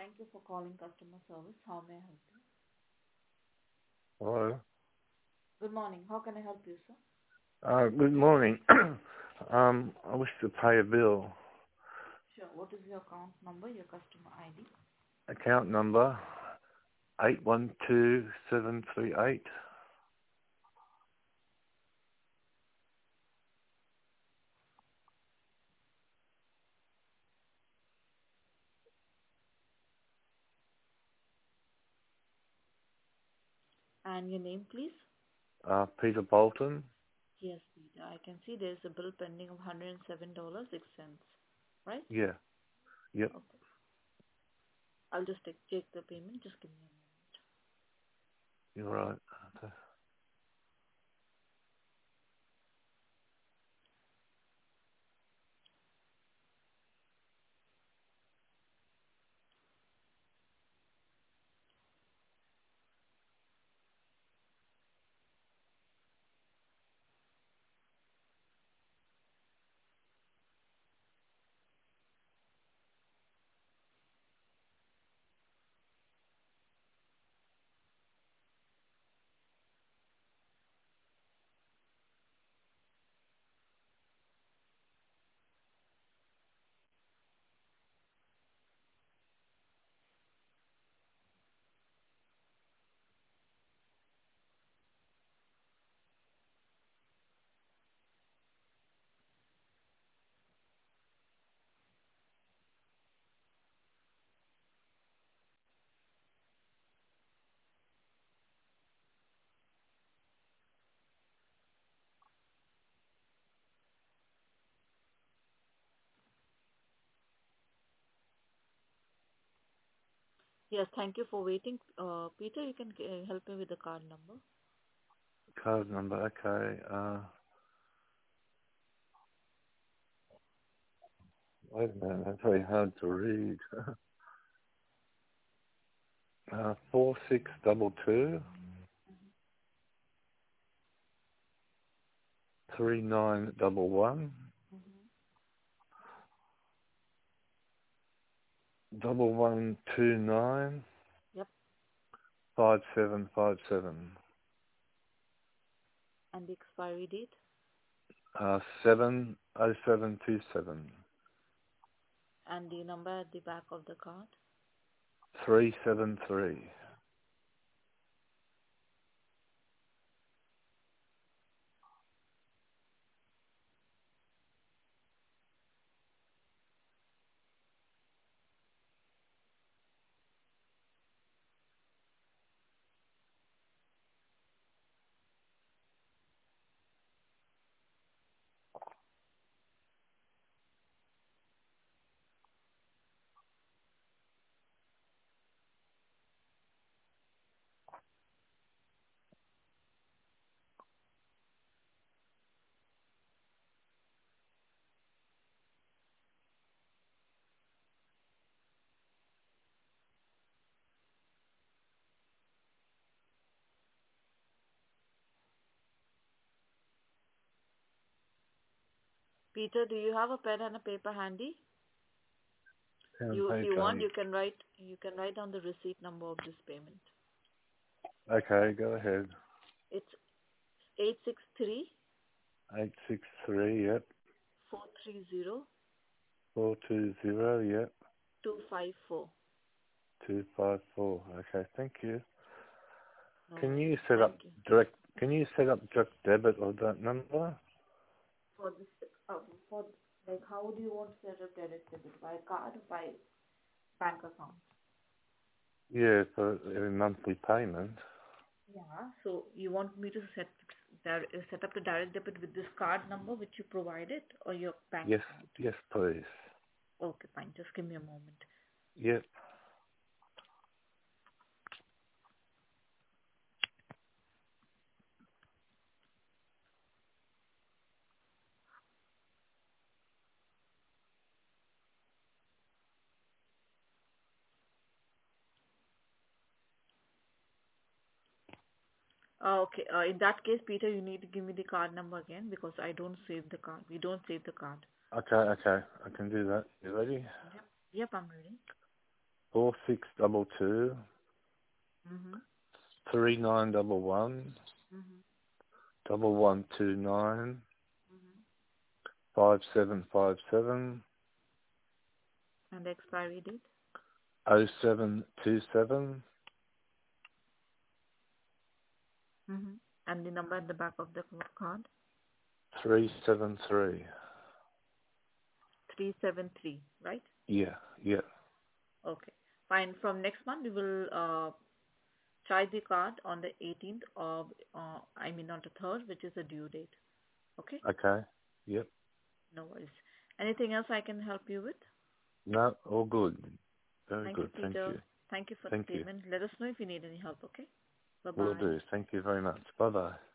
Thank you for calling customer service. How may I help you? Hello. Good morning. How can I help you, sir? Good morning. I wish to pay a bill. Sure. What is your account number, your customer ID? Account number 812738. And your name, please? Peter Bolton. Yes, Peter. I can see there's a bill pending of $107.06, right? Yeah. Yep. Okay. I'll just check the payment. Just give me a moment. You're right. Okay. Yes, thank you for waiting. Peter, you can help me with the card number. Card number. Okay. Wait a minute. That's very hard to read. 4622 3911 1129 Yep. 5757. And the expiry date? 70727. And the number at the back of the card? 373. Peter, do you have a pen and a paper handy? Pen and If you want, paper. you can write down the receipt number of this payment. Okay, go ahead. It's 863 863, yep. 430 420, yep. 254. 254. Okay, thank you. No Can worries. you set Thank up you. direct debit of that number? For this, for like, how do you want to set up direct debit? By card or by bank account? Yeah, for every monthly payment. Yeah. So you want me to set up the direct debit with this card number which you provided or your bank Yes, account? yes, please. Okay, fine. Just give me a moment. Yep. Okay. In that case, Peter, you need to give me the card number again because I don't save the card. We don't save the card. Okay, I can do that. You ready? Yep. Yep, I'm ready. 4622 Mm-hmm. 3911 Mm-hmm. 1129 Mm-hmm. 5757 And the expiry date? 0727 Mm-hmm. And the number at the back of the card? 373. 373, right? Yeah, yeah. Okay. Fine. From next month, we will try the card on the 18th of, on the 3rd, which is the due date. Okay? Okay. Yep. No worries. Anything else I can help you with? No, all good. Very Thank you, good. Thank Peter. you. Thank you for the Thank you. payment. Let us know if you need any help, okay? Will Bye-bye. do. Thank you very much. Bye bye.